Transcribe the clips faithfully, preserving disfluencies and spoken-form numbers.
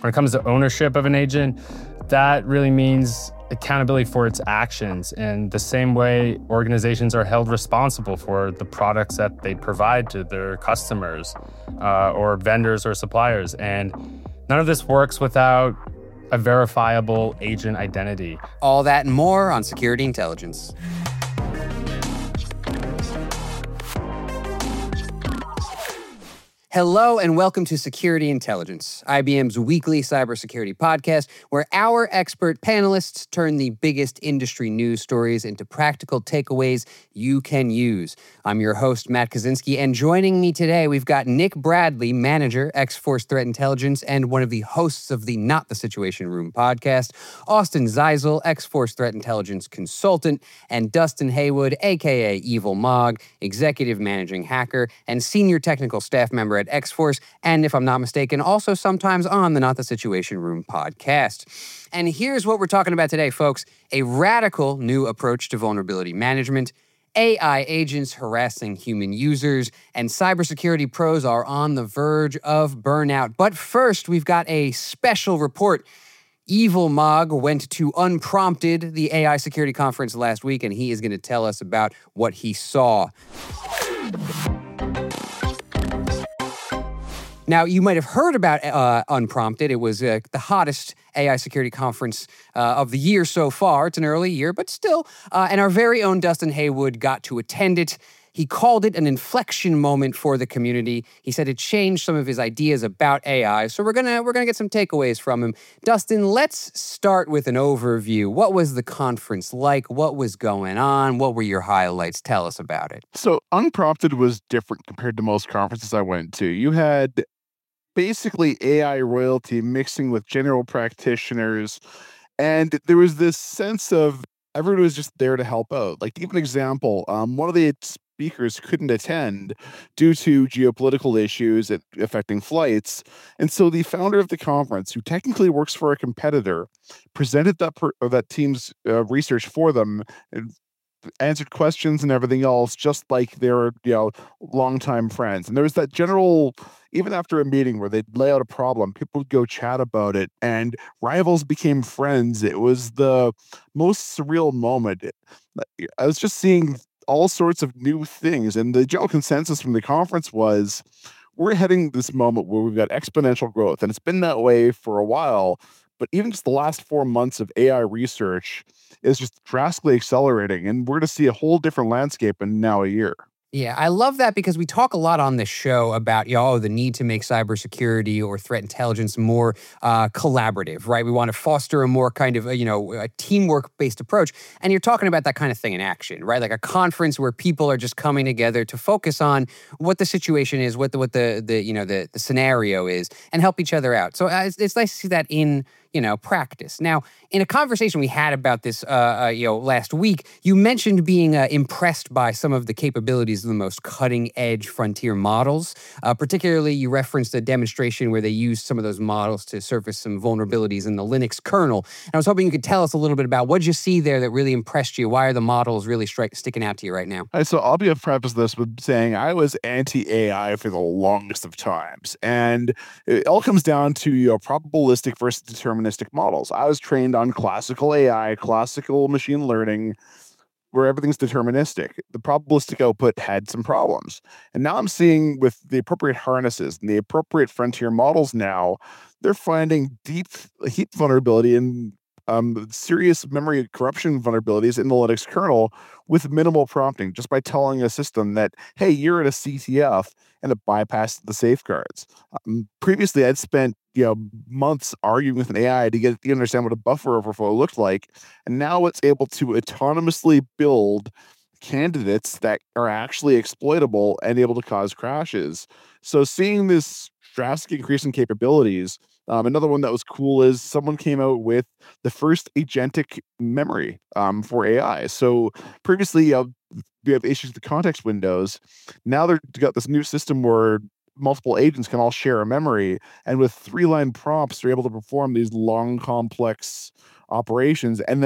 When it comes to ownership of an agent, that really means accountability for its actions in the same way organizations are held responsible for the products that they provide to their customers uh, or vendors or suppliers. And none of this works without a verifiable agent identity. All that and more on Security Intelligence. Hello and welcome to Security Intelligence, I B M's weekly cybersecurity podcast, where our expert panelists turn the biggest industry news stories into practical takeaways you can use. I'm your host, Matt Kaczynski, and joining me today, we've got Nick Bradley, manager, X-Force Threat Intelligence, and one of the hosts of the Not the Situation Room podcast, Austin Zeisel, X-Force Threat Intelligence consultant, and Dustin Haywood, aka Evil Mog, executive managing hacker, and senior technical staff member at X-Force, and if I'm not mistaken, also sometimes on the Not the Situation Room podcast. And here's what we're talking about today, folks. A radical new approach to vulnerability management, A I agents harassing human users, and cybersecurity pros are on the verge of burnout. But first, we've got a special report. Evil Mog went to Unprompted, the A I security conference last week, and he is going to tell us about what he saw. Now, you might have heard about uh, Unprompted. It was uh, the hottest A I security conference uh, of the year so far. It's an early year, but still. Uh, and our very own Dustin Haywood got to attend it. He called it an inflection moment for the community. He said it changed some of his ideas about A I. So we're gonna we're gonna get some takeaways from him. Dustin, let's start with an overview. What was the conference like? What was going on? What were your highlights? Tell us about it. So Unprompted was different compared to most conferences I went to. You had basically A I royalty mixing with general practitioners. And there was this sense of everyone was just there to help out. Like, to give an example, um, one of the speakers couldn't attend due to geopolitical issues affecting flights. And so the founder of the conference, who technically works for a competitor, presented that, per, or that team's uh, research for them and answered questions and everything else, just like they were, you know, longtime friends. And there was that general, even after a meeting where they'd lay out a problem, people would go chat about it, and rivals became friends. It was the most surreal moment. I was just seeing all sorts of new things, and the general consensus from the conference was, we're heading this moment where we've got exponential growth, and it's been that way for a while. But even just the last four months of A I research is just drastically accelerating, and we're going to see a whole different landscape in now a year. Yeah, I love that because we talk a lot on this show about, you know, the need to make cybersecurity or threat intelligence more uh, collaborative, right? We want to foster a more kind of, a, you know, a teamwork-based approach. And you're talking about that kind of thing in action, right? Like a conference where people are just coming together to focus on what the situation is, what the, what the, the you know, the, the scenario is, and help each other out. So uh, it's, it's nice to see that in, you know, practice. Now, in a conversation we had about this, uh, uh, you know, last week, you mentioned being uh, impressed by some of the capabilities of the most cutting-edge frontier models. Uh, particularly, you referenced a demonstration where they used some of those models to surface some vulnerabilities in the Linux kernel. And I was hoping you could tell us a little bit about what did you see there that really impressed you? Why are the models really stri- sticking out to you right now? Right, so I'll be a preface this with saying I was anti-A I for the longest of times. And it all comes down to, you know, probabilistic versus deterministic models. I was trained on classical A I, classical machine learning, where everything's deterministic. The probabilistic output had some problems. And now I'm seeing with the appropriate harnesses and the appropriate frontier models now, they're finding deep heap vulnerability and um, serious memory corruption vulnerabilities in the Linux kernel with minimal prompting, just by telling a system that, hey, you're in a C T F, and it bypassed the safeguards. Um, previously, I'd spent you know months arguing with an A I to get to understand what a buffer overflow looked like, and now it's able to autonomously build candidates that are actually exploitable and able to cause crashes. So seeing this drastic increase in capabilities, um, another one that was cool is someone came out with the first agentic memory um, for A I. So previously, uh, we have issues with the context windows. Now they've got this new system where multiple agents can all share a memory, and with three-line prompts, they're able to perform these long, complex operations, and then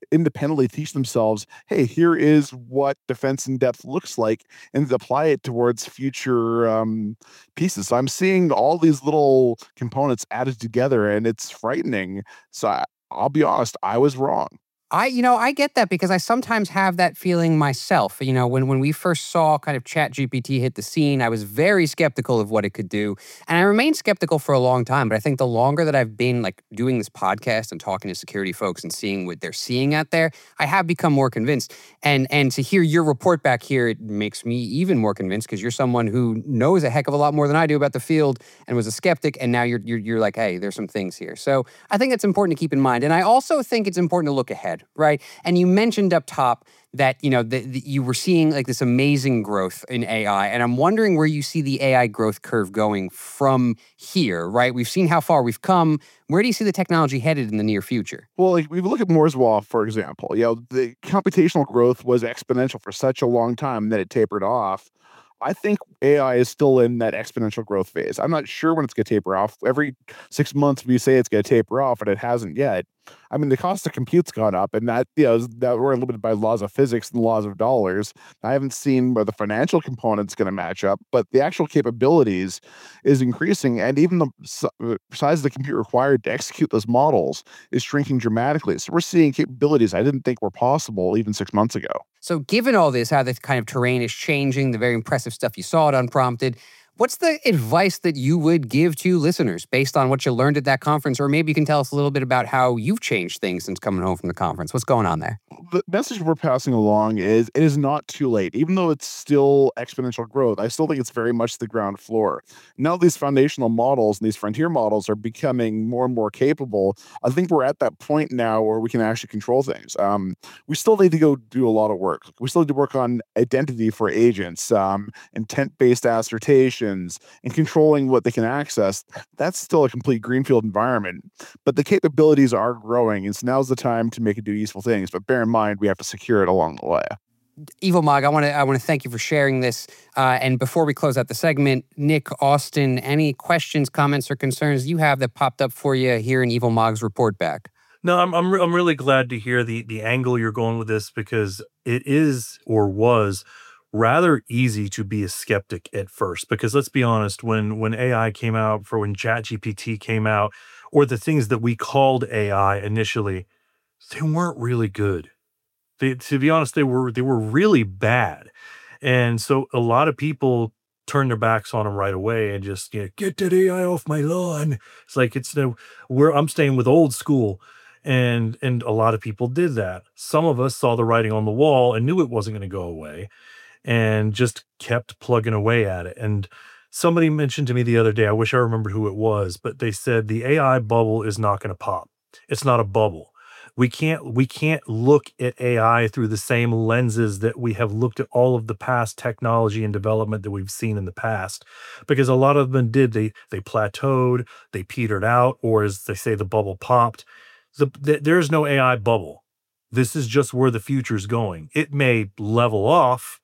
independently teach themselves, hey, here is what defense in depth looks like, and apply it towards future um, pieces. So I'm seeing all these little components added together, and it's frightening. So I, I'll be honest, I was wrong. I, you know, I get that because I sometimes have that feeling myself. You know, when, when we first saw kind of ChatGPT hit the scene, I was very skeptical of what it could do. And I remained skeptical for a long time. But I think the longer that I've been like doing this podcast and talking to security folks and seeing what they're seeing out there, I have become more convinced. And and to hear your report back here, it makes me even more convinced because you're someone who knows a heck of a lot more than I do about the field and was a skeptic. And now you're you're, you're like, hey, there's some things here. So I think it's important to keep in mind. And I also think it's important to look ahead. Right. And you mentioned up top that, you know, the, the, you were seeing like this amazing growth in A I. And I'm wondering where you see the A I growth curve going from here, right? We've seen how far we've come. Where do you see the technology headed in the near future? Well, like we look at Moore's Law, for example. You know, the computational growth was exponential for such a long time that it tapered off. I think A I is still in that exponential growth phase. I'm not sure when it's going to taper off. Every six months we say it's going to taper off, and it hasn't yet. I mean, the cost of compute's gone up, and that, you know, that we're limited by laws of physics and laws of dollars. I haven't seen where the financial component's going to match up, but the actual capabilities is increasing, and even the size of the compute required to execute those models is shrinking dramatically. So we're seeing capabilities I didn't think were possible even six months ago. So given all this, how this kind of terrain is changing, the very impressive stuff you saw at Unprompted, what's the advice that you would give to listeners based on what you learned at that conference? Or maybe you can tell us a little bit about how you've changed things since coming home from the conference. What's going on there? The message we're passing along is it is not too late. Even though it's still exponential growth, I still think it's very much the ground floor. Now these foundational models and these frontier models are becoming more and more capable. I think we're at that point now where we can actually control things. Um, we still need to go do a lot of work. We still need to work on identity for agents, um, intent-based assertion, and controlling what they can access. That's still a complete greenfield environment, but the capabilities are growing, and so now's the time to make it do useful things. But bear in mind, we have to secure it along the way. Evil-Mog, I want to I want to thank you for sharing this. Uh, and before we close out the segment, Nick, Austin, any questions, comments, or concerns you have that popped up for you here in Evil-Mog's report back? No, I'm I'm, re- I'm really glad to hear the the angle you're going with this, because it is or was rather easy to be a skeptic at first. Because let's be honest, when when A I came out, for when ChatGPT came out, or the things that we called A I initially, they weren't really good. They, to be honest, they were they were really bad. And so a lot of people turned their backs on them right away and just, you know, get that A I off my lawn. It's like, it's no, we're I'm staying with old school. And and a lot of people did that. Some of us saw the writing on the wall and knew it wasn't going to go away, and just kept plugging away at it. And somebody mentioned to me the other day, I wish I remembered who it was, but they said the A I bubble is not going to pop. It's not a bubble. We can't we can't look at A I through the same lenses that we have looked at all of the past technology and development that we've seen in the past, because a lot of them did. They they plateaued, they petered out, or as they say, the bubble popped. The, the, there's no A I bubble. This is just where the future's going. It may level off,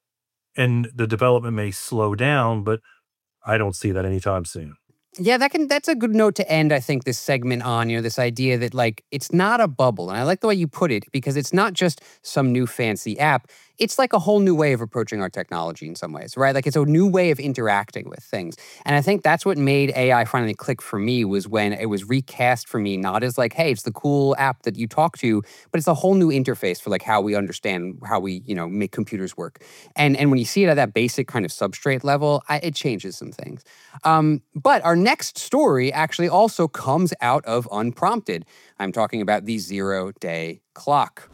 and the development may slow down, but I don't see that anytime soon. Yeah, that can that's a good note to end, I think, this segment on, you know, this idea that, like, it's not a bubble. And I like the way you put it, because it's not just some new fancy app. It's like a whole new way of approaching our technology in some ways, right? Like, it's a new way of interacting with things. And I think that's what made A I finally click for me, was when it was recast for me, not as like, hey, it's the cool app that you talk to, but it's a whole new interface for like how we understand, how we, you know, make computers work. And and when you see it at that basic kind of substrate level, I, it changes some things. Um, but our next story actually also comes out of Unprompted. I'm talking about the zero-day clock.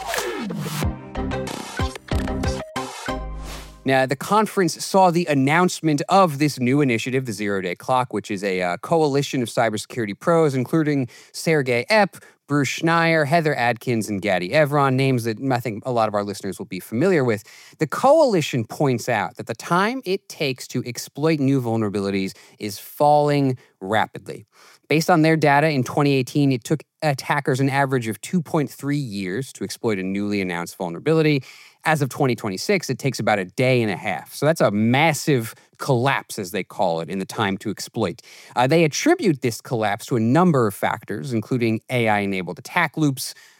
Now, the conference saw the announcement of this new initiative, the Zero-Day Clock, which is a uh, coalition of cybersecurity pros, including Sergey Epp, Bruce Schneier, Heather Adkins, and Gadi Evron, names that I think a lot of our listeners will be familiar with. The coalition points out that the time it takes to exploit new vulnerabilities is falling rapidly. Based on their data, in twenty eighteen, it took attackers an average of two point three years to exploit a newly announced vulnerability. As of twenty twenty-six, it takes about a day and a half. So that's a massive collapse, as they call it, in the time to exploit. Uh, they attribute this collapse to a number of factors, including A I-enabled attack loops,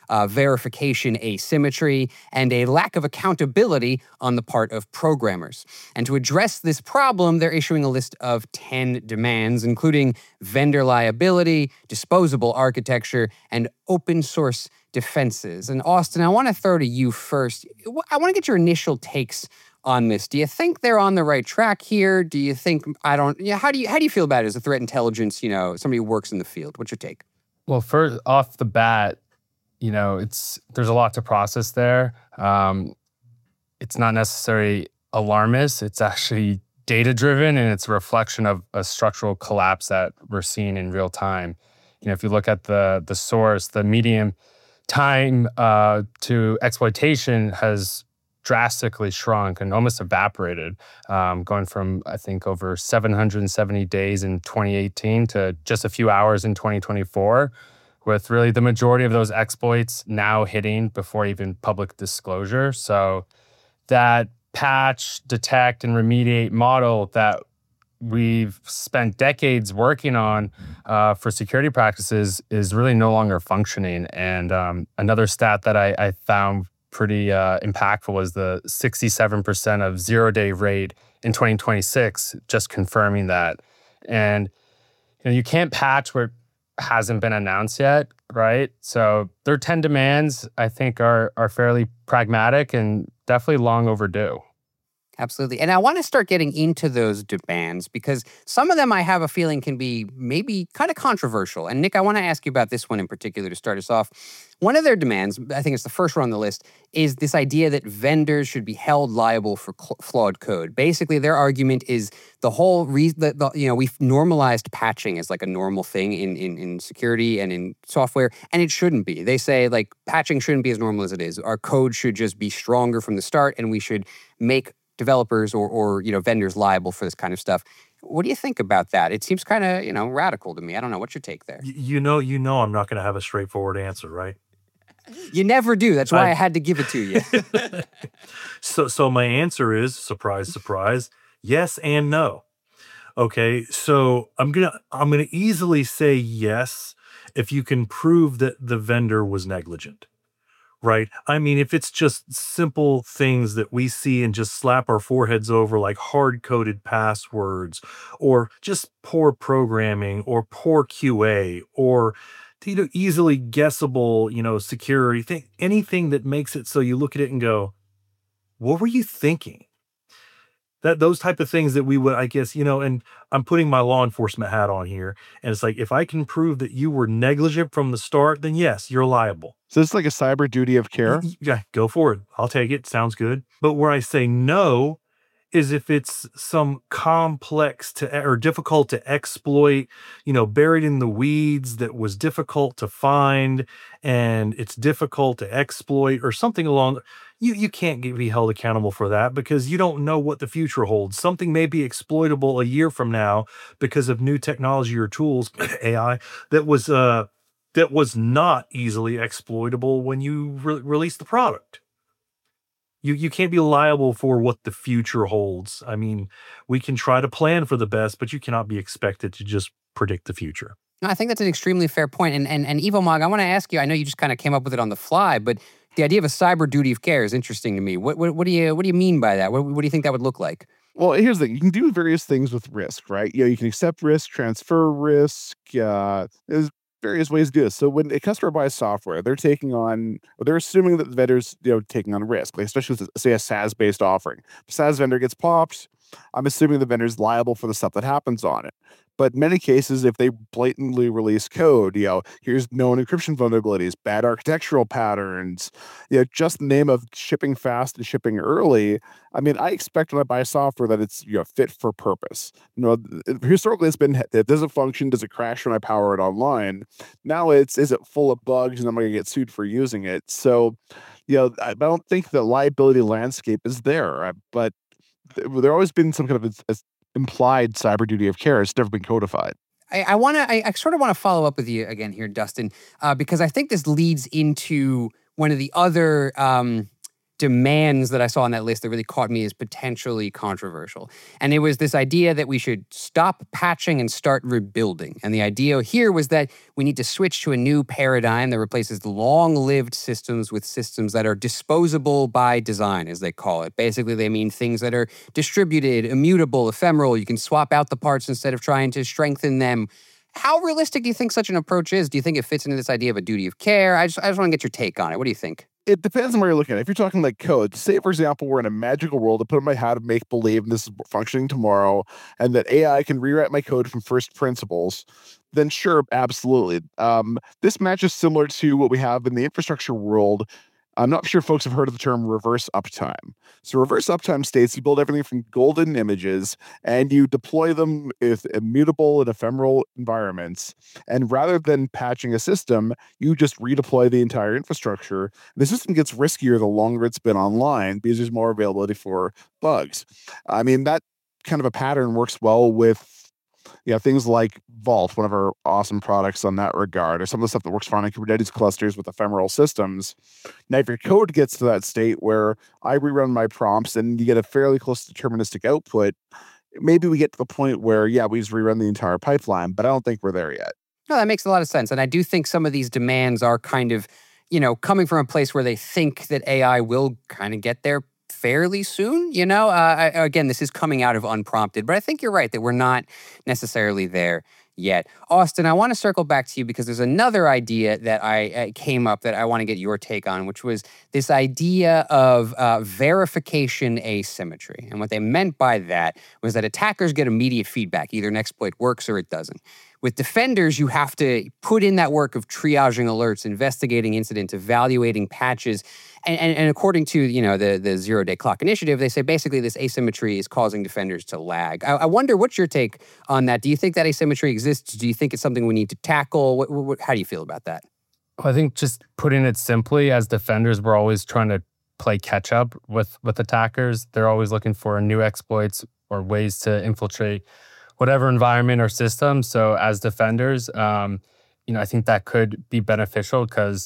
uh, verification asymmetry, and a lack of accountability on the part of programmers. And to address this problem, they're issuing a list of ten demands, including vendor liability, disposable architecture, and open source defenses. And Austin, I want to throw to you first. I want to get your initial takes on this. Do you think they're on the right track here? Do you think, I don't, yeah, how do you how do you feel about it as a threat intelligence, you know, somebody who works in the field? What's your take? Well, first off the bat, you know, it's there's a lot to process there. Um, it's not necessarily alarmist. It's actually data-driven, and it's a reflection of a structural collapse that we're seeing in real time. You know, if you look at the the source, the median time uh, to exploitation has drastically shrunk and almost evaporated, um, going from, I think, over seven hundred seventy days in twenty eighteen to just a few hours in twenty twenty-four, with really the majority of those exploits now hitting before even public disclosure. So that patch, detect, and remediate model that we've spent decades working on uh, for security practices is really no longer functioning. And um, another stat that I, I found pretty uh, impactful was the sixty-seven percent of zero-day rate in twenty twenty-six, just confirming that. And you know, you can't patch where it hasn't been announced yet, right? So their ten demands, I think, are are fairly pragmatic and definitely long overdue. Absolutely. And I want to start getting into those demands because some of them I have a feeling can be maybe kind of controversial. And Nick, I want to ask you about this one in particular to start us off. One of their demands, I think it's the first one on the list, is this idea that vendors should be held liable for cl- flawed code. Basically, their argument is the whole reason that, the, you know, we've normalized patching as like a normal thing in, in, in security and in software, and it shouldn't be. They say like patching shouldn't be as normal as it is. Our code should just be stronger from the start, and we should make developers or, or you know vendors liable for this kind of stuff. What do you think about that? It seems kind of you know radical to me. I don't know. What's your take there? Y- You know, you know, I'm not going to have a straightforward answer, right? You never do. That's why I, I had to give it to you. so, so my answer is surprise, surprise, yes and no. Okay, so I'm gonna I'm gonna easily say yes if you can prove that the vendor was negligent. Right. I mean, if it's just simple things that we see and just slap our foreheads over, like hard coded passwords or just poor programming or poor Q A or you know, easily guessable, you know, security thing, anything that makes it so you look at it and go, what were you thinking? That those type of things that we would, I guess, you know, and I'm putting my law enforcement hat on here. And it's like, if I can prove that you were negligent from the start, then yes, you're liable. So it's like a cyber duty of care. Yeah, go for it. I'll take it. Sounds good. But where I say no is if it's some complex to or difficult to exploit, you know, buried in the weeds that was difficult to find and it's difficult to exploit or something along. You you can't get, be held accountable for that because you don't know what the future holds. Something may be exploitable a year from now because of new technology or tools, A I, that was uh that was not easily exploitable when you re- released the product. You you can't be liable for what the future holds. I mean, we can try to plan for the best, but you cannot be expected to just predict the future. No, I think that's an extremely fair point. And and and Evomog, I want to ask you. I know you just kind of came up with it on the fly, but the idea of a cyber duty of care is interesting to me. What what, what do you what do you mean by that? What, what do you think that would look like? Well, here's the thing. You can do various things with risk, right? You know, you can accept risk, transfer risk. Uh, there's various ways to do this. So when a customer buys software, they're taking on, or they're assuming that the vendor's, you know, taking on risk, like especially with, say, a SaaS-based offering. If a SaaS vendor gets popped, I'm assuming the vendor's liable for the stuff that happens on it. But in many cases, if they blatantly release code, you know, here's known encryption vulnerabilities, bad architectural patterns, you know, just the name of shipping fast and shipping early. I mean, I expect when I buy software that it's, you know, fit for purpose. You know, historically it's been, it doesn't function, does it crash when I power it online? Now it's, is it full of bugs and I'm going to get sued for using it? So, you know, I don't think the liability landscape is there, but there always been some kind of a, a implied cyber duty of care. It's never been codified. I, I want to. I, I sort of want to follow up with you again here, Dustin, uh, because I think this leads into one of the other um, demands that I saw on that list that really caught me as potentially controversial. And it was this idea that we should stop patching and start rebuilding. And the idea here was that we need to switch to a new paradigm that replaces long-lived systems with systems that are disposable by design, as they call it. Basically, they mean things that are distributed, immutable, ephemeral. You can swap out the parts instead of trying to strengthen them. How realistic do you think such an approach is? Do you think it fits into this idea of a duty of care? I just, I just want to get your take on it. What do you think? It depends on where you're looking at. If you're talking like code, say, for example, we're in a magical world, I put on my hat of make believe and this is functioning tomorrow, and that A I can rewrite my code from first principles, then sure, absolutely. Um, this matches similar to what we have in the infrastructure world. I'm not sure folks have heard of the term reverse uptime. So reverse uptime states you build everything from golden images and you deploy them with immutable and ephemeral environments. And rather than patching a system, you just redeploy the entire infrastructure. The system gets riskier the longer it's been online because there's more availability for bugs. I mean, that kind of a pattern works well with yeah, things like Vault, one of our awesome products on that regard, or some of the stuff that works fine on Kubernetes clusters with ephemeral systems. Now, if your code gets to that state where I rerun my prompts and you get a fairly close deterministic output, maybe we get to the point where, yeah, we just rerun the entire pipeline, but I don't think we're there yet. No, that makes a lot of sense. And I do think some of these demands are kind of, you know, coming from a place where they think that A I will kind of get there fairly soon, you know? Uh, I, again, this is coming out of unprompted, but I think you're right that we're not necessarily there yet. Austin, I want to circle back to you because there's another idea that I uh, came up that I want to get your take on, which was this idea of uh, verification asymmetry. And what they meant by that was that attackers get immediate feedback. Either an exploit works or it doesn't. With defenders, you have to put in that work of triaging alerts, investigating incidents, evaluating patches. And, and, and according to, you know, the, the zero-day clock initiative, they say basically this asymmetry is causing defenders to lag. I, I wonder, what's your take on that? Do you think that asymmetry exists? Do you think it's something we need to tackle? What, what, how do you feel about that? Well, I think just putting it simply, as defenders, we're always trying to play catch up with, with attackers. They're always looking for new exploits or ways to infiltrate whatever environment or system. So as defenders, um, you know, I think that could be beneficial because,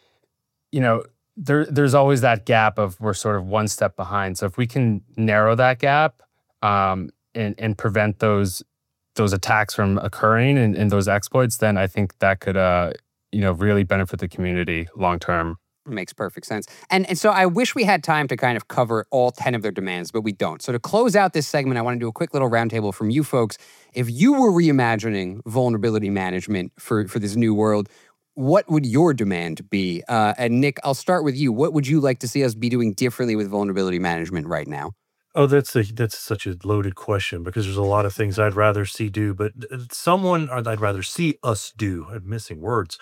you know, there there's always that gap of we're sort of one step behind. So if we can narrow that gap um, and and prevent those those attacks from occurring and, and those exploits, then I think that could uh, you know really benefit the community long term. Makes perfect sense. And, and so I wish we had time to kind of cover all ten of their demands, but we don't. So to close out this segment, I want to do a quick little roundtable from you folks. If you were reimagining vulnerability management for, for this new world, what would your demand be? Uh, and Nick, I'll start with you. What would you like to see us be doing differently with vulnerability management right now? Oh, that's a that's such a loaded question because there's a lot of things I'd rather see do, but someone or I'd rather see us do. I'm missing words.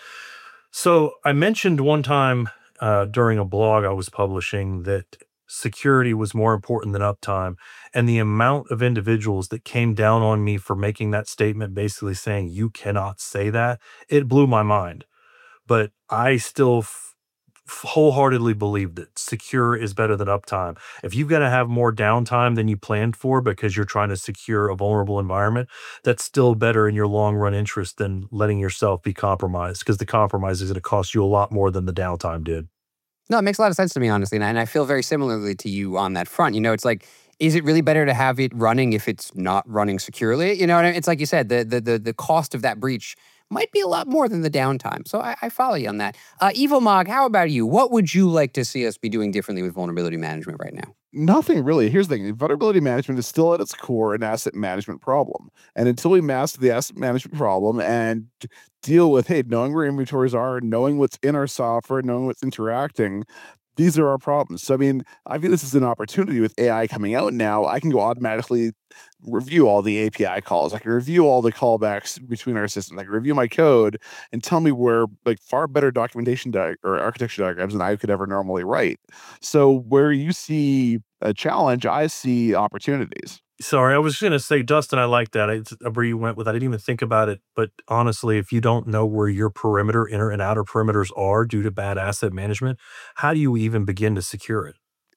So I mentioned one time uh, during a blog I was publishing that security was more important than uptime, and the amount of individuals that came down on me for making that statement, basically saying you cannot say that, it blew my mind. But I still f- wholeheartedly believe that secure is better than uptime. If you've got to have more downtime than you planned for because you're trying to secure a vulnerable environment, that's still better in your long run interest than letting yourself be compromised, because the compromise is going to cost you a lot more than the downtime did. No, it makes a lot of sense to me, honestly. And I, and I feel very similarly to you on that front. You know, it's like, is it really better to have it running if it's not running securely? You know, and it's like you said, the the the, the cost of that breach might be a lot more than the downtime. So I, I follow you on that. Uh, EvilMog, how about you? What would you like to see us be doing differently with vulnerability management right now? Nothing really. Here's the thing. Vulnerability management is still at its core an asset management problem. And until we master the asset management problem and deal with, hey, knowing where inventories are, knowing what's in our software, knowing what's interacting, these are our problems. So, I mean, I view this as an opportunity with A I coming out now. I can go automatically review all the A P I calls. I can review all the callbacks between our systems. I can review my code and tell me where, like, far better documentation di- or architecture diagrams than I could ever normally write. So where you see a challenge, I see opportunities. Sorry, I was going to say, Dustin, I like that. It's where you went with. I didn't even think about it. But honestly, if you don't know where your perimeter, inner and outer perimeters are due to bad asset management, how do you even begin to secure it?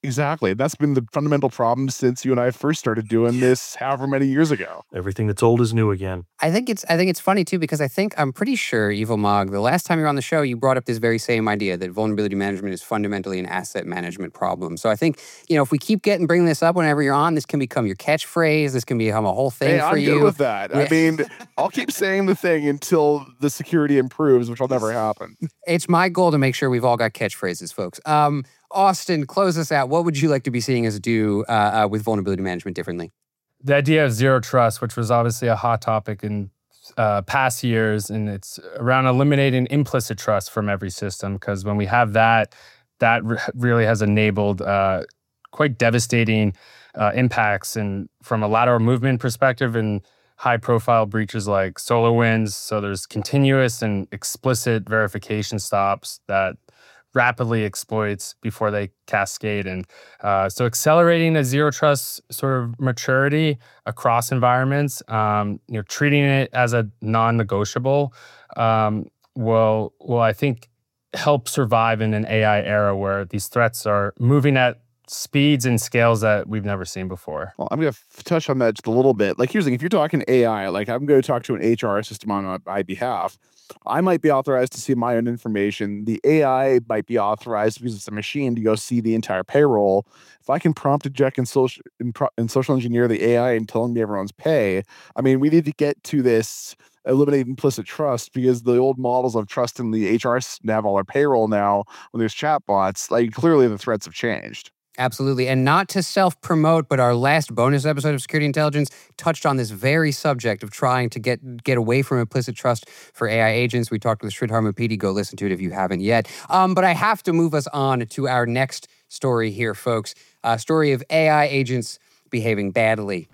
Exactly. That's been the fundamental problem since you and I first started doing this however many years ago. Everything that's old is new again. I think it's I think it's funny too because I think I'm pretty sure Evil Mog, the last time you were on the show, you brought up this very same idea that vulnerability management is fundamentally an asset management problem. So I think, you know, if we keep getting bringing this up whenever you're on, this can become your catchphrase. This can become a whole thing Hey, for I'm you. good with that. I mean, I'll keep saying the thing until the security improves, which will never happen. It's my goal to make sure we've all got catchphrases, folks. Um, Austin, close us out. What would you like to be seeing us do uh, uh, with vulnerability management differently? The idea of zero trust, which was obviously a hot topic in uh, past years, and it's around eliminating implicit trust from every system, because when we have that, that re- really has enabled uh, quite devastating uh, impacts and from a lateral movement perspective and high-profile breaches like SolarWinds. So there's continuous and explicit verification stops that rapidly exploits before they cascade. And uh, so accelerating a zero trust sort of maturity across environments, um, you know, treating it as a non-negotiable um, will, will, I think, help survive in an A I era where these threats are moving at speeds and scales that we've never seen before. Well, I'm going to f- touch on that just a little bit. Like, here's the thing. If you're talking A I, like I'm going to talk to an H R system on my, my behalf, I might be authorized to see my own information. The A I might be authorized because it's a machine to go see the entire payroll. If I can prompt inject and social, and, pro- and social engineer the A I and telling me everyone's pay, I mean, we need to get to this eliminate implicit trust because the old models of trust in the H R to have all our payroll now when there's chatbots, like clearly the threats have changed. Absolutely. And not to self-promote, but our last bonus episode of Security Intelligence touched on this very subject of trying to get get away from implicit trust for A I agents. We talked with Sridhar Muppidi. Go listen to it if you haven't yet. Um, but I have to move us on to our next story here, folks. A story of A I agents behaving badly.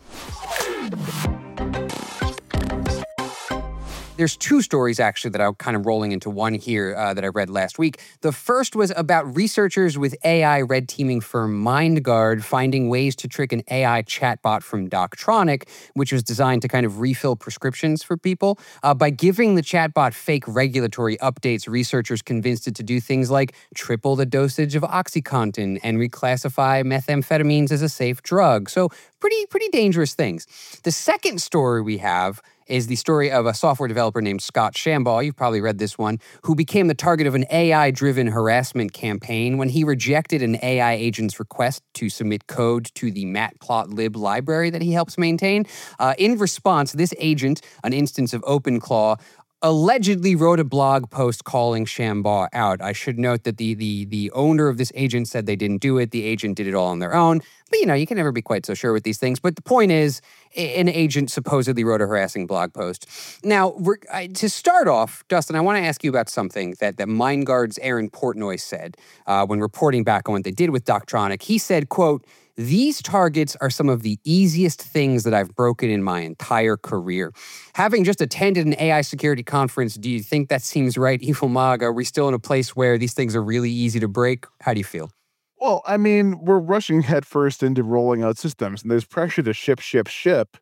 There's two stories, actually, that I'm kind of rolling into one here uh, that I read last week. The first was about researchers with A I red teaming firm MindGuard finding ways to trick an A I chatbot from Doctronic, which was designed to kind of refill prescriptions for people. Uh, by giving the chatbot fake regulatory updates, researchers convinced it to do things like triple the dosage of OxyContin and reclassify methamphetamines as a safe drug. So pretty, pretty dangerous things. The second story we have is the story of a software developer named Scott Shambaugh, you've probably read this one, who became the target of an A I-driven harassment campaign when he rejected an A I agent's request to submit code to the matplotlib library that he helps maintain. Uh, in response, this agent, an instance of OpenClaw, allegedly wrote a blog post calling Shambaugh out. I should note that the the the owner of this agent said they didn't do it. The agent did it all on their own. But, you know, you can never be quite so sure with these things. But the point is, an agent supposedly wrote a harassing blog post. Now, we're, I, to start off, Dustin, I want to ask you about something that, that MindGuard's Aaron Portnoy said uh, when reporting back on what they did with Doctronic. He said, quote, "These targets are some of the easiest things that I've broken in my entire career." Having just attended an A I security conference, do you think that seems right, Evil Mog? Are we still in a place where these things are really easy to break? How do you feel? Well, I mean, we're rushing headfirst into rolling out systems, and there's pressure to ship, ship, ship.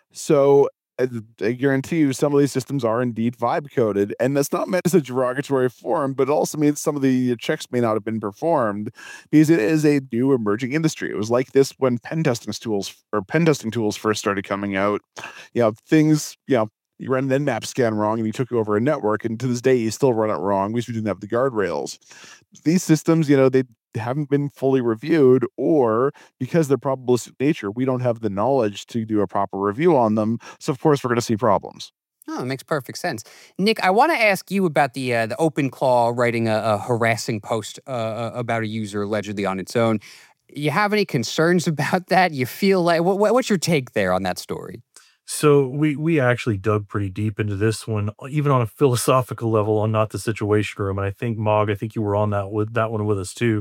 So uh, I guarantee you some of these systems are indeed vibe coded, and that's not meant as a derogatory form, but it also means some of the checks may not have been performed because it is a new emerging industry. It was like this when pen testing tools or pen testing tools first started coming out. You know, things, you know, you ran an Nmap scan wrong and you took over a network, and to this day you still run it wrong because we didn't have the guardrails. These systems, you know, they haven't been fully reviewed, or because they're probabilistic nature, we don't have the knowledge to do a proper review on them. So of course we're going to see problems. Oh, it makes perfect sense. Nick, I want to ask you about the uh, the OpenClaw writing a, a harassing post uh, about a user allegedly on its own. You have any concerns about that? You feel like what, what's your take there on that story? So we we actually dug pretty deep into this one, even on a philosophical level on Not the Situation Room. And I think, Mog, I think you were on that with that one with us too.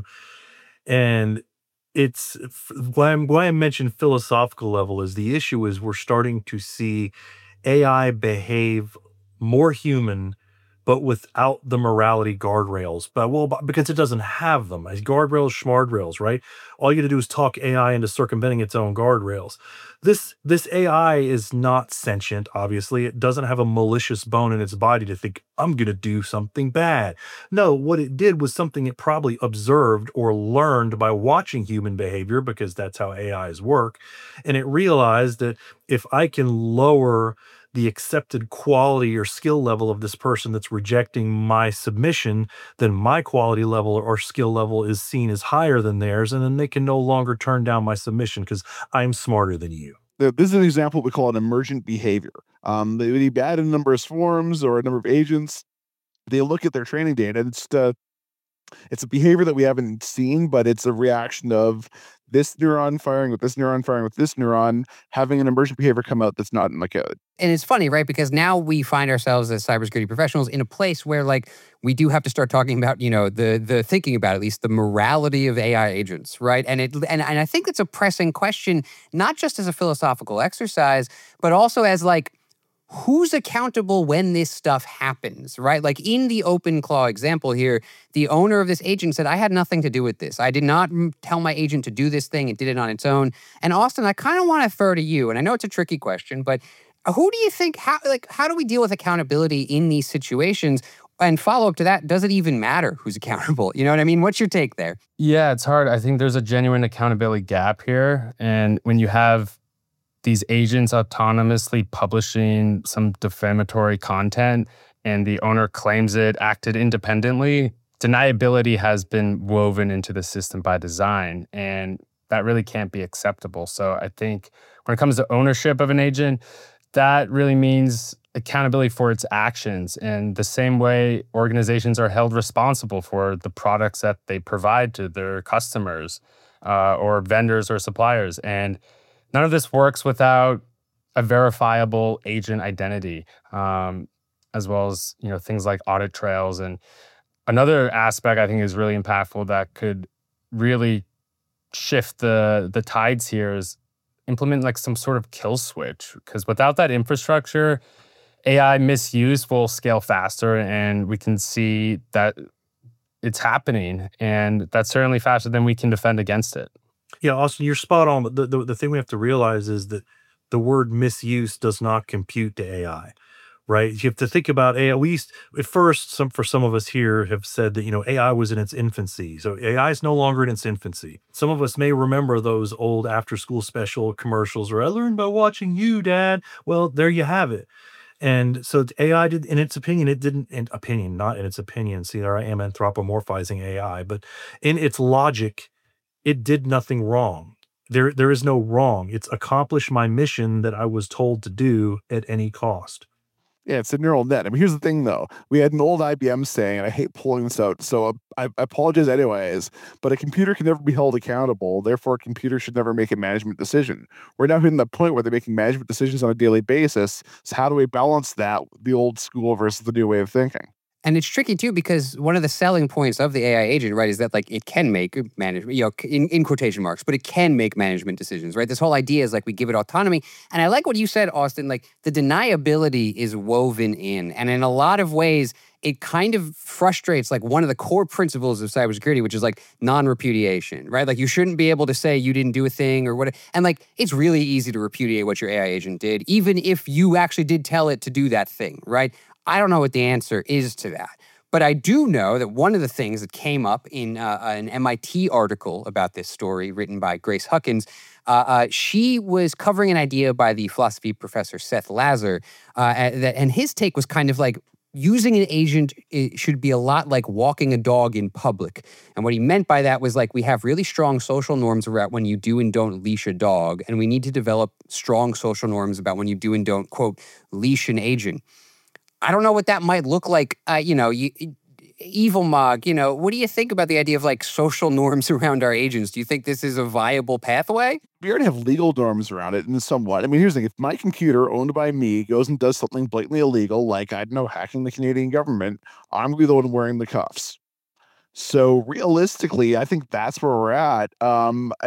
And it's why I'm why I mentioned philosophical level is the issue is we're starting to see A I behave more human but without the morality guardrails. But well, b- because it doesn't have them. As guardrails, schmardrails, right? All you got to do is talk A I into circumventing its own guardrails. This this A I is not sentient, obviously. It doesn't have a malicious bone in its body to think, I'm going to do something bad. No, what it did was something it probably observed or learned by watching human behavior, because that's how A Is work. And it realized that if I can lower the accepted quality or skill level of this person that's rejecting my submission, then my quality level or skill level is seen as higher than theirs. And then they can no longer turn down my submission because I'm smarter than you. Th- This is an example we call an emergent behavior. Um, they, they add a number of swarms or a number of agents. They look at their training data. And it's uh, it's a behavior that we haven't seen, but it's a reaction of this neuron firing with this neuron firing with this neuron, having an emergent behavior come out that's not in the code. And it's funny, right? Because now we find ourselves as cybersecurity professionals in a place where, like, we do have to start talking about, you know, the the thinking about at least the morality of A I agents, right? And it and, and I think it's a pressing question, not just as a philosophical exercise, but also as like, who's accountable when this stuff happens, right? Like in the OpenClaw example here, the owner of this agent said, I had nothing to do with this. I did not mm, tell my agent to do this thing. It did it on its own. And Austin, I kind of want to throw to you, and I know it's a tricky question, but who do you think, how, like, how do we deal with accountability in these situations? And follow up to that, does it even matter who's accountable? You know what I mean? What's your take there? Yeah, it's hard. I think there's a genuine accountability gap here. And when you have these agents autonomously publishing some defamatory content and the owner claims it acted independently, deniability has been woven into the system by design. And that really can't be acceptable. So I think when it comes to ownership of an agent, that really means accountability for its actions. And the same way organizations are held responsible for the products that they provide to their customers uh, or vendors or suppliers. And none of this works without a verifiable agent identity, um, as well as, you know, things like audit trails. And another aspect I think is really impactful that could really shift the the tides here is implement like some sort of kill switch. Because without that infrastructure, A I misuse will scale faster, and we can see that it's happening. And that's certainly faster than we can defend against it. Yeah, Austin, you're spot on. But the, the, the thing we have to realize is that the word misuse does not compute to A I, right? You have to think about A I. We used, at first, some for some of us here have said that, you know, A I was in its infancy. So A I is no longer in its infancy. Some of us may remember those old after-school special commercials where I learned by watching you, Dad. Well, there you have it. And so A I did, in its opinion, it didn't, in opinion, not in its opinion. See, there I am anthropomorphizing A I, but in its logic, it did nothing wrong. There, there is no wrong. It's accomplished my mission that I was told to do at any cost. Yeah, it's a neural net. I mean, here's the thing, though. We had an old I B M saying, and I hate pulling this out, so uh, I, I apologize anyways, but a computer can never be held accountable. Therefore, a computer should never make a management decision. We're now hitting the point where they're making management decisions on a daily basis. So how do we balance that, the old school versus the new way of thinking? And it's tricky too, because one of the selling points of the A I agent, right, is that like it can make management, you know, in, in quotation marks, but it can make management decisions, right? This whole idea is like we give it autonomy. And I like what you said, Austin, like the deniability is woven in. And in a lot of ways, it kind of frustrates like one of the core principles of cybersecurity, which is like non-repudiation, right? Like you shouldn't be able to say you didn't do a thing or what. And like, it's really easy to repudiate what your A I agent did, even if you actually did tell it to do that thing, right? I don't know what the answer is to that. But I do know that one of the things that came up in uh, an M I T article about this story written by Grace Huckins, uh, uh, she was covering an idea by the philosophy professor Seth Lazar, uh, that, and his take was kind of like, using an agent it should be a lot like walking a dog in public. And what he meant by that was like, we have really strong social norms about when you do and don't leash a dog, and we need to develop strong social norms about when you do and don't, quote, leash an agent. I don't know what that might look like. Uh, you know, you, Evil Mog, you know, what do you think about the idea of like social norms around our agents? Do you think this is a viable pathway? We already have legal norms around it and somewhat. I mean, here's the thing. If my computer owned by me goes and does something blatantly illegal, like, I don't know, hacking the Canadian government, I'm going to be the one wearing the cuffs. So realistically, I think that's where we're at. Um, I just,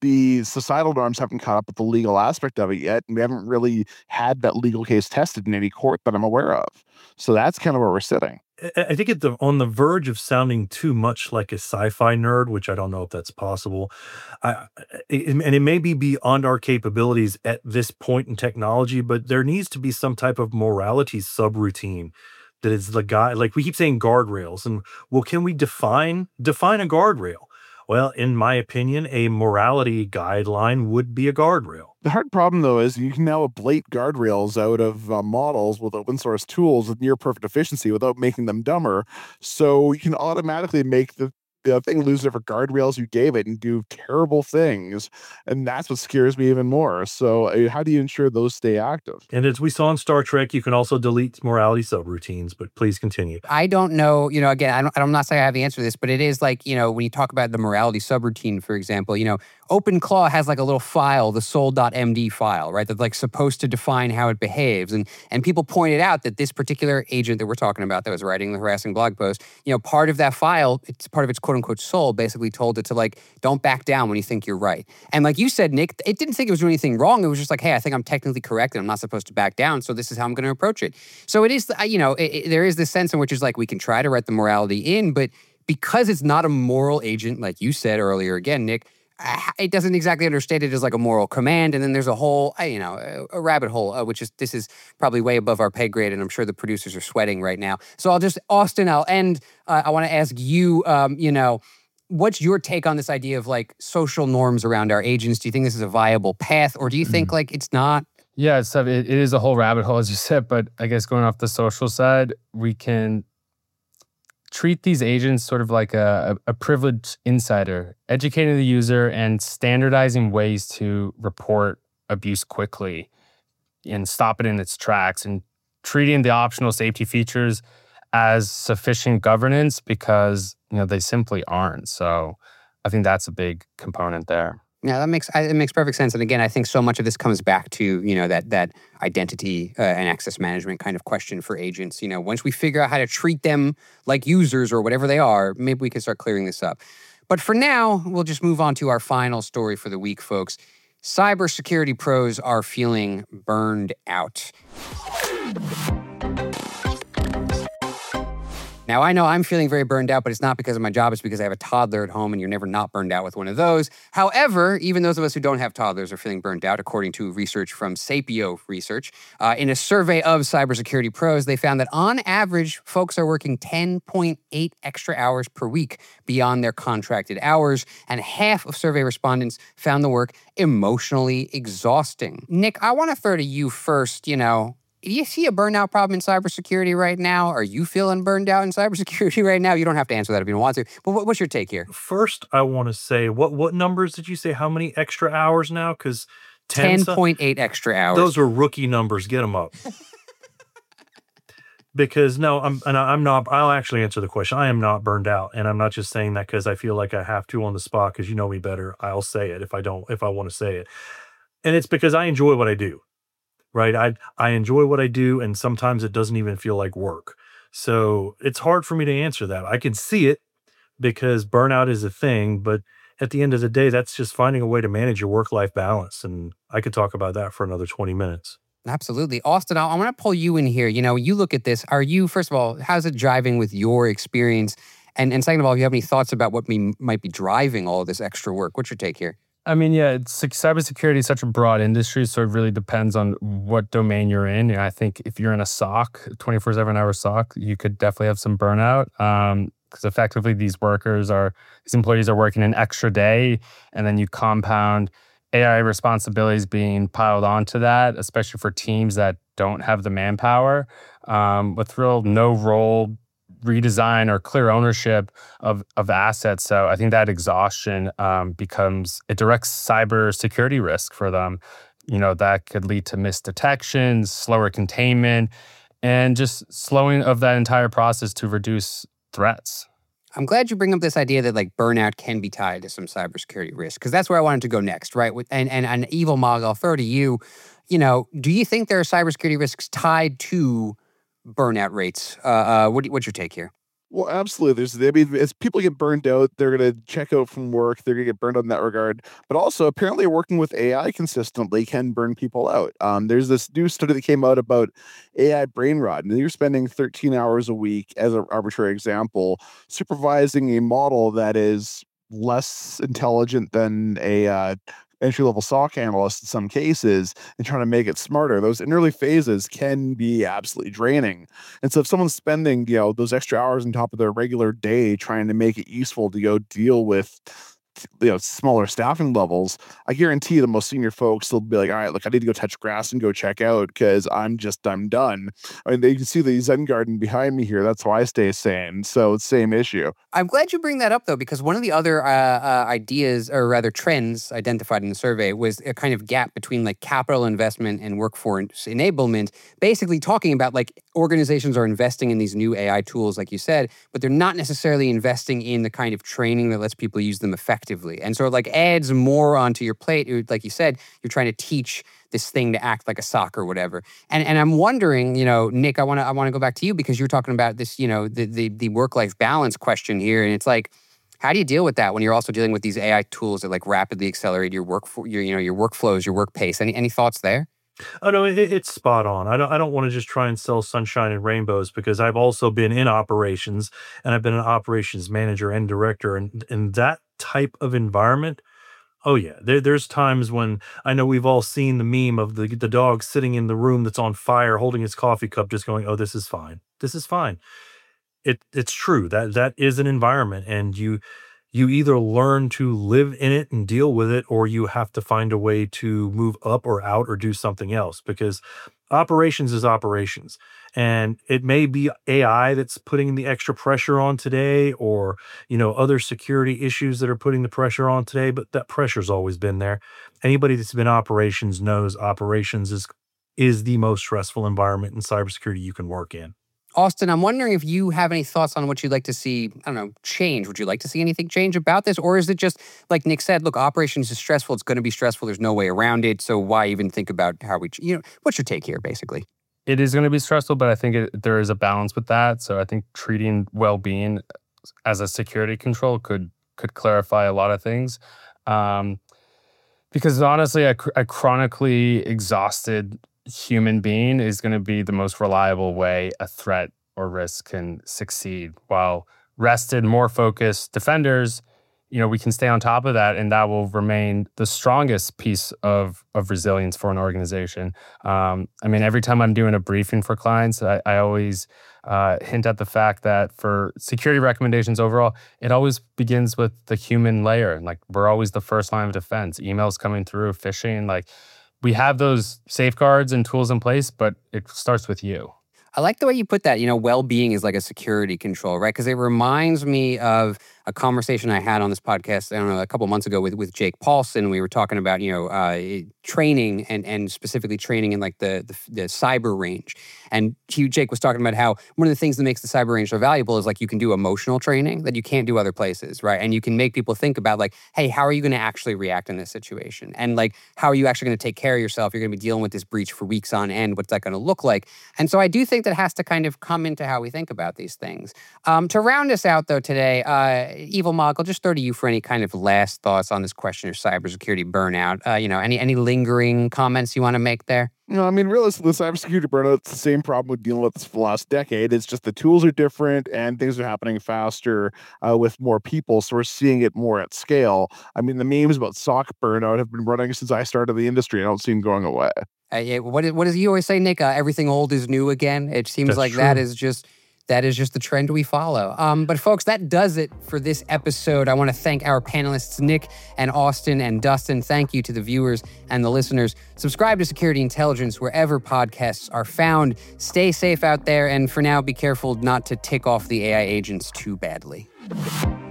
the societal norms haven't caught up with the legal aspect of it yet, and we haven't really had that legal case tested in any court that I'm aware of. So that's kind of where we're sitting. I I think at the on the verge of sounding too much like a sci-fi nerd, which I don't know if that's possible. I, I- it- and it may be beyond our capabilities at this point in technology, but there needs to be some type of morality subroutine that is the guy. Like we keep saying guardrails, and well, can we define define a guardrail? Well, in my opinion, a morality guideline would be a guardrail. The hard problem, though, is you can now ablate guardrails out of uh, models with open source tools with near perfect efficiency without making them dumber. So you can automatically make the, the thing lose whatever guardrails you gave it and do terrible things. And that's what scares me even more. So, uh, how do you ensure those stay active? And as we saw in Star Trek, you can also delete morality subroutines, but please continue. I don't know, you know, again, I don't, I'm not saying I have the answer to this, but it is like, you know, when you talk about the morality subroutine, for example, you know, OpenClaw has like a little file, the soul.md file, right? That's like supposed to define how it behaves. And and people pointed out that this particular agent that we're talking about that was writing the harassing blog post, you know, part of that file, it's part of its quote unquote soul, basically told it to like, don't back down when you think you're right. And like you said, Nick, it didn't think it was doing anything wrong. It was just like, hey, I think I'm technically correct and I'm not supposed to back down. So this is how I'm going to approach it. So it is, uh, you know, it, it, there is this sense in which is like, we can try to write the morality in, but because it's not a moral agent, like you said earlier, again, Nick, uh, it doesn't exactly understand it as like a moral command. And then there's a whole, uh, you know, a, a rabbit hole, uh, which is, this is probably way above our pay grade. And I'm sure the producers are sweating right now. So I'll just, Austin, I'll end. Uh, I want to ask you, um, you know, what's your take on this idea of like social norms around our agents? Do you think this is a viable path, or do you think like it's not? Yeah, it's, it, it is a whole rabbit hole, as you said, but I guess going off the social side, we can treat these agents sort of like a, a privileged insider, educating the user and standardizing ways to report abuse quickly and stop it in its tracks, and treating the optional safety features as sufficient governance because, you know, they simply aren't. So I think that's a big component there. Yeah, that makes I- it makes perfect sense. And again, I think so much of this comes back to, you know, that that identity uh, and access management kind of question for agents. You know, once we figure out how to treat them like users or whatever they are, maybe we can start clearing this up. But for now, we'll just move on to our final story for the week, folks. Cybersecurity pros are feeling burned out. Now, I know I'm feeling very burned out, but it's not because of my job. It's because I have a toddler at home, and you're never not burned out with one of those. However, even those of us who don't have toddlers are feeling burned out, according to research from Sapio Research. Uh, in a survey of cybersecurity pros, they found that on average, folks are working ten point eight extra hours per week beyond their contracted hours, and half of survey respondents found the work emotionally exhausting. Nick, I want to throw to you first, you know, do you see a burnout problem in cybersecurity right now? Are you feeling burned out in cybersecurity right now? You don't have to answer that if you don't want to. But what, what's your take here? First, I want to say, what what numbers did you say? How many extra hours now? Because ten point eight extra hours. Those are rookie numbers. Get them up. Because no, I'm and I'm not. I'll actually answer the question. I am not burned out, and I'm not just saying that because I feel like I have to on the spot. Because you know me better, I'll say it if I don't. If I want to say it, and it's because I enjoy what I do. Right. I I enjoy what I do, and sometimes it doesn't even feel like work. So it's hard for me to answer that. I can see it because burnout is a thing, but at the end of the day, that's just finding a way to manage your work-life balance. And I could talk about that for another twenty minutes. Absolutely. Austin, I, I want to pull you in here. You know, you look at this. Are you, first of all, how's it driving with your experience? And and second of all, if you have any thoughts about what we might be driving all of this extra work, what's your take here? I mean, yeah, it's like cybersecurity is such a broad industry, so it really depends on what domain you're in. And I think if you're in a S O C, twenty-four seven hour S O C, you could definitely have some burnout um, because effectively these workers are, these employees are working an extra day, and then you compound A I responsibilities being piled onto that, especially for teams that don't have the manpower um, with real no role redesign or clear ownership of, of assets. So I think that exhaustion um, becomes a direct cyber security risk for them. You know, that could lead to missed detections, slower containment, and just slowing of that entire process to reduce threats. I'm glad you bring up this idea that like burnout can be tied to some cybersecurity risk, because that's where I wanted to go next, right? With, and, and an evil Mog, I'll throw to you. You know, do you think there are cybersecurity risks tied to burnout rates? Uh, uh, what, what's your take here? Well, absolutely. There's, I mean, as people get burned out, they're going to check out from work. They're going to get burned out in that regard. But also, apparently, working with A I consistently can burn people out. Um, there's this new study that came out about A I brain rot, and you're spending thirteen hours a week, as an arbitrary example, supervising a model that is less intelligent than a uh, entry-level S O C analyst in some cases, and trying to make it smarter. Those in early phases can be absolutely draining. And so if someone's spending, you know, those extra hours on top of their regular day trying to make it useful to go deal with, you know, smaller staffing levels, I guarantee the most senior folks will be like, all right, look, I need to go touch grass and go check out because I'm just, I'm done. I mean, you can see the Zen garden behind me here. That's how I stay sane. So it's same issue. I'm glad you bring that up, though, because one of the other uh, uh, ideas, or rather trends identified in the survey, was a kind of gap between like capital investment and workforce enablement, basically talking about like organizations are investing in these new A I tools, like you said, but they're not necessarily investing in the kind of training that lets people use them effectively. And so it like adds more onto your plate. It, like you said, you're trying to teach this thing to act like a sock or whatever. And and I'm wondering, you know, Nick, I want to I want to go back to you because you're talking about this, you know, the the, the work-life balance question here. And it's like, how do you deal with that when you're also dealing with these A I tools that like rapidly accelerate your work, your, you know, your workflows, your work pace? Any any thoughts there? Oh no, it, it's spot on. I don't. I don't want to just try and sell sunshine and rainbows because I've also been in operations and I've been an operations manager and director, and in that type of environment. Oh yeah, there, there's times when I know we've all seen the meme of the the dog sitting in the room that's on fire, holding his coffee cup, just going, "Oh, this is fine. This is fine." It it's true that that is an environment, and you. You either learn to live in it and deal with it, or you have to find a way to move up or out or do something else, because operations is operations. And it may be A I that's putting the extra pressure on today, or, you know, other security issues that are putting the pressure on today, but that pressure's always been there. Anybody that's been operations knows operations is is the most stressful environment in cybersecurity you can work in. Austin, I'm wondering if you have any thoughts on what you'd like to see, I don't know, change. Would you like to see anything change about this? Or is it just, like Nick said, look, operations is stressful. It's going to be stressful. There's no way around it. So why even think about how we, you know, what's your take here, basically? It is going to be stressful, but I think it, there is a balance with that. So I think treating well-being as a security control could could clarify a lot of things. Um, because honestly, a, a chronically exhausted human being is going to be the most reliable way a threat or risk can succeed. While rested, more focused defenders, you know, we can stay on top of that, and that will remain the strongest piece of of resilience for an organization. Um, I mean, every time I'm doing a briefing for clients, I, I always uh, hint at the fact that for security recommendations overall, it always begins with the human layer. Like, we're always the first line of defense. Emails coming through, phishing, like, we have those safeguards and tools in place, but it starts with you. I like the way you put that. You know, well-being is like a security control, right? Because it reminds me of a conversation I had on this podcast, I don't know, a couple months ago with, with Jake Paulson. We were talking about, you know, uh, training and and specifically training in like the, the the cyber range. And he, Jake was talking about how one of the things that makes the cyber range so valuable is like you can do emotional training that you can't do other places, right? And you can make people think about like, hey, how are you going to actually react in this situation? And like, how are you actually going to take care of yourself? You're going to be dealing with this breach for weeks on end. What's that going to look like? And so I do think that has to kind of come into how we think about these things. Um, to round us out though today, uh, Evil Mog, I'll just throw to you for any kind of last thoughts on this question of cybersecurity burnout. Uh, you know, any any lingering comments you want to make there? You know, I mean, realistically, cybersecurity burnout, it's the same problem we've dealing with this for the last decade. It's just the tools are different and things are happening faster uh, with more people. So we're seeing it more at scale. I mean, the memes about S O C burnout have been running since I started the industry. I don't see them going away. Uh, yeah, what, is, what does you always say, Nick? Uh, everything old is new again. It seems That's like true. that is just... That is just the trend we follow. Um, but folks, that does it for this episode. I want to thank our panelists, Nick and Austin and Dustin. Thank you to the viewers and the listeners. Subscribe to Security Intelligence wherever podcasts are found. Stay safe out there. And for now, be careful not to tick off the A I agents too badly.